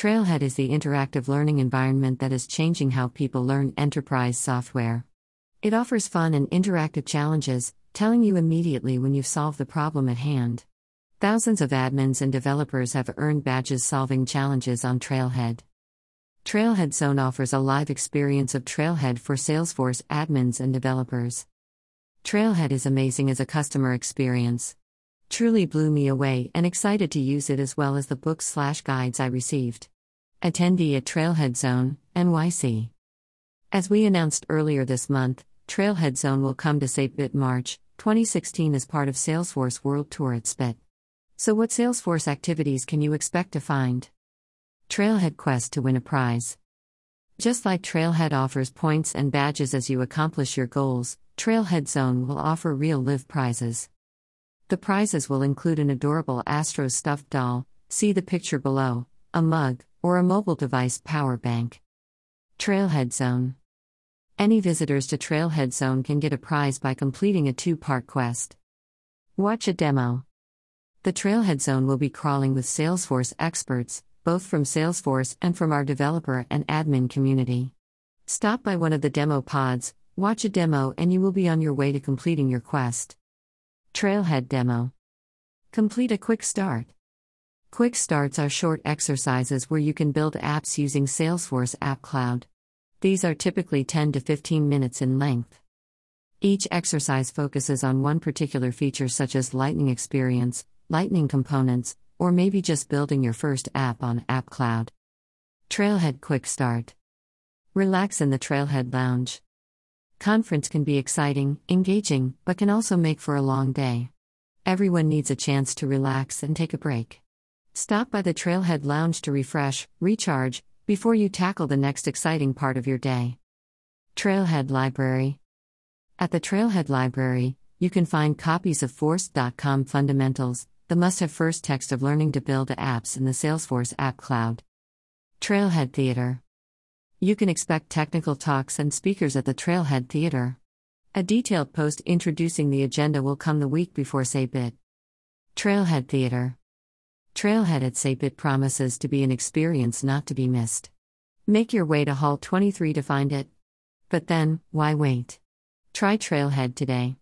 Trailhead is the interactive learning environment that is changing how people learn enterprise software. It offers fun and interactive challenges, telling you immediately when you've solved the problem at hand. Thousands of admins and developers have earned badges solving challenges on Trailhead. Trailhead Zone offers a live experience of Trailhead for Salesforce admins and developers. Trailhead is amazing as a customer experience. Truly blew me away and excited to use it as well as the books/guides I received. Attendee at Trailhead Zone, NYC. As we announced earlier this month, Trailhead Zone will come to SAPIT March 2016 as part of Salesforce World Tour at SPIT. So what Salesforce activities can you expect to find? Trailhead Quest to win a prize. Just like Trailhead offers points and badges as you accomplish your goals, Trailhead Zone will offer real live prizes. The prizes will include an adorable Astros stuffed doll, see the picture below, a mug, or a mobile device power bank. Trailhead Zone. Any visitors to Trailhead Zone can get a prize by completing a 2-part quest. Watch a demo. The Trailhead Zone will be crawling with Salesforce experts, both from Salesforce and from our developer and admin community. Stop by one of the demo pods, watch a demo, and you will be on your way to completing your quest. Trailhead Demo. Complete a quick start. Quick starts are short exercises where you can build apps using Salesforce App Cloud. These are typically 10 to 15 minutes in length. Each exercise focuses on one particular feature such as Lightning Experience, Lightning Components, or maybe just building your first app on App Cloud. Trailhead Quick Start. Relax in the Trailhead Lounge. Conference can be exciting, engaging, but can also make for a long day. Everyone needs a chance to relax and take a break. Stop by the Trailhead Lounge to refresh, recharge, before you tackle the next exciting part of your day. Trailhead Library. At the Trailhead Library, you can find copies of Force.com Fundamentals, the must-have first text of learning to build apps in the Salesforce App Cloud. Trailhead Theater. You can expect technical talks and speakers at the Trailhead Theater. A detailed post introducing the agenda will come the week before SAPIT. Trailhead Theater. Trailhead at SAPIT promises to be an experience not to be missed. Make your way to Hall 23 to find it. But then, why wait? Try Trailhead today.